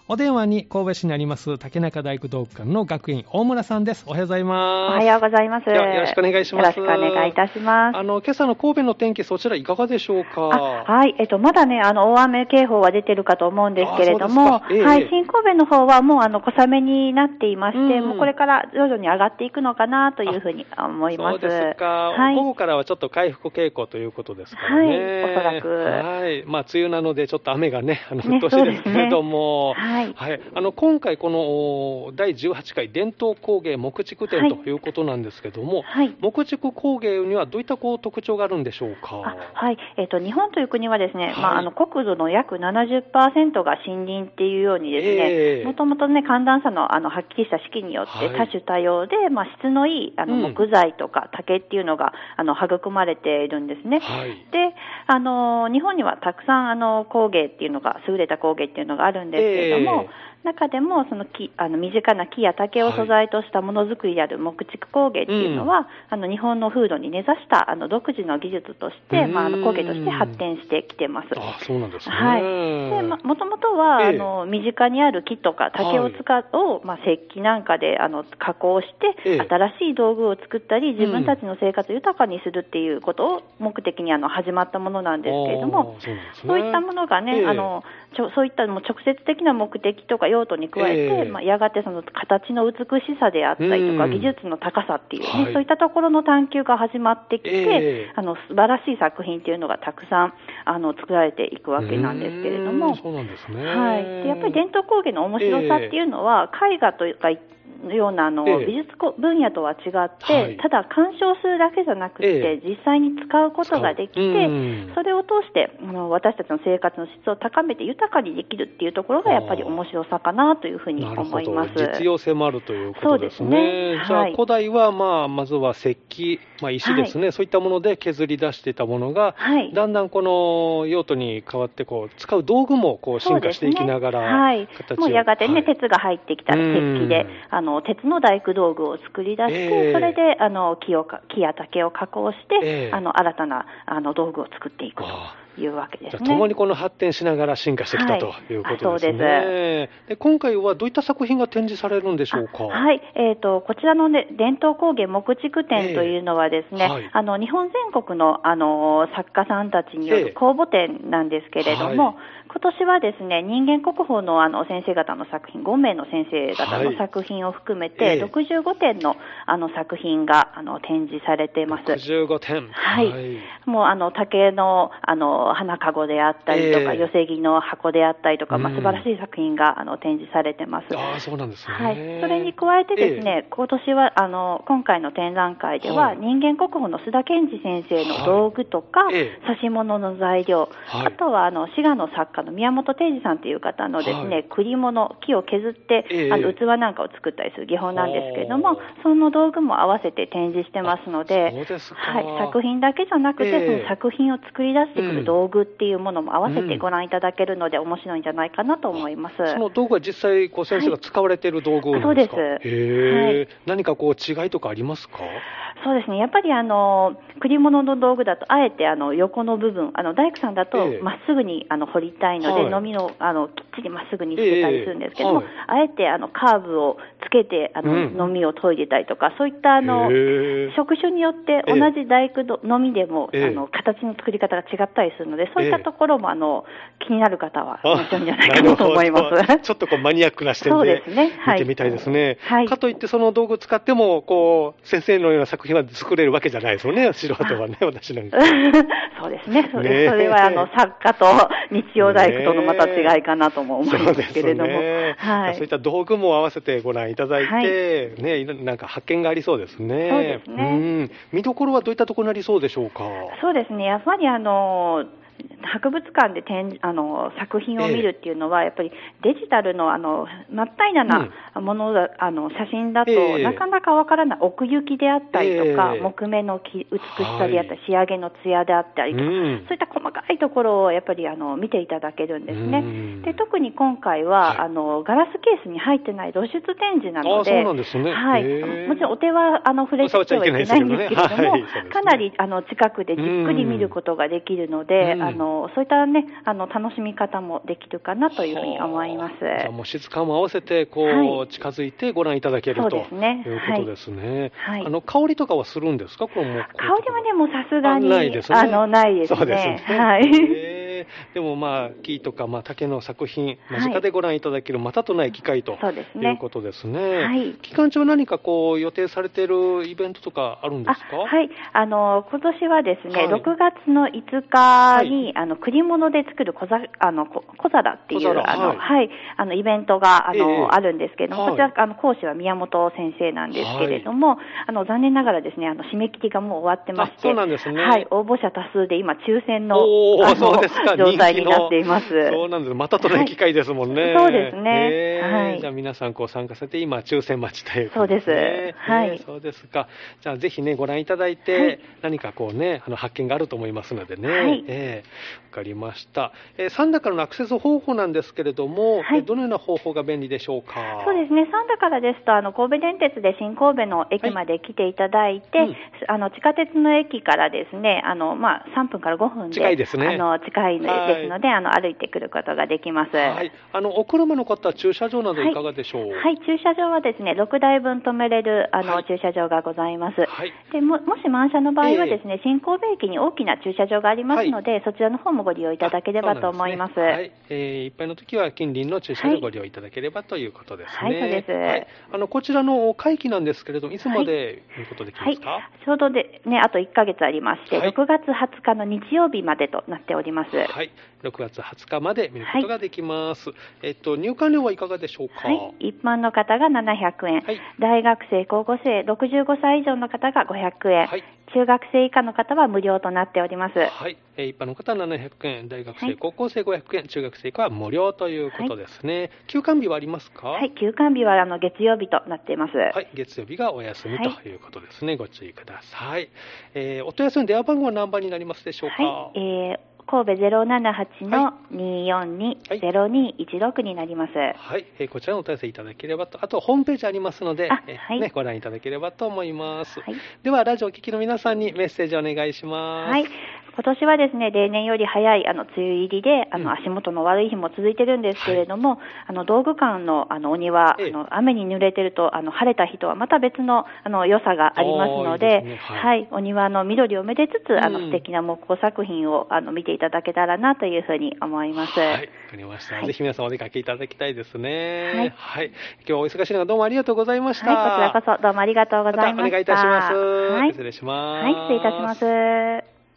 お電話に神戸市にあります竹中大工道具館の学員大村さんです。おはようございます。 おはようございます。 よろしくお願いします。 よろしくお願いいたします。 今朝の神戸の天気、そちらいかがでしょうか？ はい、まだね、大雨警報は出てるかと思うんですけれども、はい、新神戸の方はもう小雨になっていまして、もうこれから徐々に上がっていくのかなというふうに思います。 そうですか。はい、午後からはちょっと回復傾向ということですからね。 はい、おそらく。 はい。梅雨なのでちょっと雨がね、うっとうしいですけれども、はい。はい。今回この第18回伝統工芸木畜展ということなんですけども、はい、木畜工芸にはどういった特徴があるんでしょうか？ はい。日本という国はですね、はい、国土の約 70% が森林っていうようにですね、もともとね、寒暖差のはっきりした四季によって多種多様で、質のいい木材とか竹っていうのが育まれているんですね。はい、で、日本にはたくさん工芸っていうのが、優れた工芸っていうのがあるんですけれども、中でもその身近な木や竹を素材としたものづくりである木畜工芸っていうのは、日本の風土に根ざした独自の技術として、工芸として発展してきてます。 そうなんですね。 はい。で、もともとは、身近にある木とか竹を石器なんかで加工して、新しい道具を作ったり、自分たちの生活を豊かにするっていうことを目的に始まったものなんですけれども、そういったものがね、そういった直接的な目的とか用途に加えて、やがてその形の美しさであったりとか、技術の高さっていうね、そういったところの探求が始まってきて、素晴らしい作品っていうのがたくさん作られていくわけなんですけれども、 そうなんですね。 はい。で、やっぱり伝統工芸の面白さっていうのは、絵画というかような美術分野とは違って、ただ鑑賞するだけじゃなくて、実際に使うことができて、それを通して私たちの生活の質を高めて豊かにできるっていうところがやっぱり面白さかなというふうに思います。 実用性もあるということですね。そうですね。じゃあ、古代はまずは石器、石ですね、そういったもので削り出していたものが、だんだんこの用途に変わって使う道具も進化していきながら、 もうやがてね、鉄が入ってきたら石器で鉄の大工道具を作り出して、それで木や竹を加工して、新たな道具を作っていくというわけですね。 共に発展しながら進化してきたということですね。そうです。で、今回はどういった作品が展示されるんでしょうか？ はい。こちらの、ね、伝統工芸木畜展というのはですね、日本全国の、作家さんたちによる公募展なんですけれども、今年はですね、人間国宝の先生方の作品、5名の先生方の作品を含めて、65点の作品が展示されています。 65点。 はい。もう竹の花かごであったりとか、寄せ木の箱であったりとか、素晴らしい作品が展示されてます。 そうなんですね。 はい。それに加えてですね、今年は今回の展覧会では、人間国宝の須田健二先生の道具とか、指物の材料、あとは滋賀の作家の宮本定治さんという方のですね、栗物、木を削って、器なんかを作ったりする技法なんですけれども、その道具も合わせて展示してますので、はい、作品だけじゃなくて、その作品を作り出してくる道具っていうものも合わせてご覧いただけるので、面白いんじゃないかなと思います。 その道具は実際先生が使われている道具なんですか？ そうです。 へー。何か違いとかありますか？ そうですね。やっぱり栗物の道具だと、あえて横の部分、大工さんだとまっすぐに掘りたいので、のみをきっちりまっすぐにしてたりするんですけども、あえてカーブをつけてのみを研いでたりとか、そういった職種によって同じ大工のみでも形の作り方が違ったりするので、そういったところも気になる方は面白いんじゃないかなと思います。 ちょっとマニアックな視点で見てみたいですね。かといってその道具を使っても先生のような作品は作れるわけじゃないですよね、素人はね、私なんか。 そうですね。それは作家と日曜大工とのまた違いかなとも思うんですけれども。 そういった道具も合わせてご覧いただいて、なんか発見がありそうですね。 そうですね。 見どころはどういったところになりそうでしょうか？ そうですね。やっぱり博物館で作品を見るっていうのは、やっぱりデジタルの真っ平らなものだ、写真だと、なかなかわからない奥行きであったりとか、木目の美しさであったり、仕上げの艶であったりとか、そういった細かいところをやっぱり見ていただけるんですね。で、特に今回は、ガラスケースに入ってない露出展示なので、 そうなんですね。 はい。もちろんお手は触れてはいけないんですけれども、かなり近くでじっくり見ることができるので、 そういったね、楽しみ方もできるかなというふうに思います。 じゃあもう質感も合わせて、近づいてご覧いただけるということですね。香りとかはするんですか？この木工香りはね、もうさすがに、 ないですね。 ないですね。 そうですね。 はい。 でも木とか竹の作品、間近でご覧いただけるまたとない機会ということですね。期間中何か予定されているイベントとかあるんですか？ はい。今年はですね、6月の5日に、栗物で作る小皿っていう、イベントが、あるんですけれども、こちら、講師は宮本先生なんですけれども、残念ながらですね、締め切りがもう終わってまして、 そうなんですね。 はい、応募者多数で今、抽選の、状態になっています。 そうなんです。またとない機会ですもんね。 そうですね。 じゃあ皆さん参加されて今、抽選待ちということですね。 そうです。はい。 そうですか。じゃあぜひね、ご覧いただいて、何か発見があると思いますのでね。わかりました。三田からのアクセス方法なんですけれども、どのような方法が便利でしょうか？ そうですね。三田からですと、神戸電鉄で新神戸の駅まで来ていただいて、地下鉄の駅からですね、3分から5分で、 近いですね。 近いですので、歩いてくることができます。 はい。お車の方は駐車場などいかがでしょう？ はい。駐車場はですね、6台分止めれる、駐車場がございます。で、もし満車の場合はですね、新神戸駅に大きな駐車場がありますので、そちらの方もご利用いただければと思います。 はい。いっぱいの時は近隣の駐車場をご利用いただければということですね。 はい、そうです。はい。 こちらの会期なんですけれども、いつまで見ることできますか？ ちょうどでね、あと1ヶ月ありまして、6月20日の日曜日までとなっております。 はい。6月20日まで見ることができます。入館料はいかがでしょうか？ 一般の方が700円、大学生、高校生、65歳以上の方が500円、中学生以下の方は無料となっております。 はい。一般の方は700円、大学生、高校生500円、中学生以下は無料ということですね。休館日はありますか？ はい。休館日は月曜日となっています。 はい。月曜日がお休みということですね。ご注意ください。お問い合わせの電話番号は何番になりますでしょうか？ 神戸 078-242-0216 になります。 はい。こちらのお問い合わせいただければと、あとホームページありますので、ご覧いただければと思います。では、ラジオをお聞きの皆さんにメッセージお願いします。 はい。今年はですね、例年より早い梅雨入りで、足元の悪い日も続いてるんですけれども、道具館のお庭、雨に濡れてると、晴れた日とはまた別の良さがありますので、はい、お庭の緑をめでつつ、素敵な木工作品を見ていただけたらなというふうに思います。はい、 わかりました。ぜひ皆さんお出かけいただきたいですね。はい。今日はお忙しい中どうもありがとうございました。 はい、こちらこそどうもありがとうございました。 またお願いいたします。はい。失礼します。 はい、失礼いたします。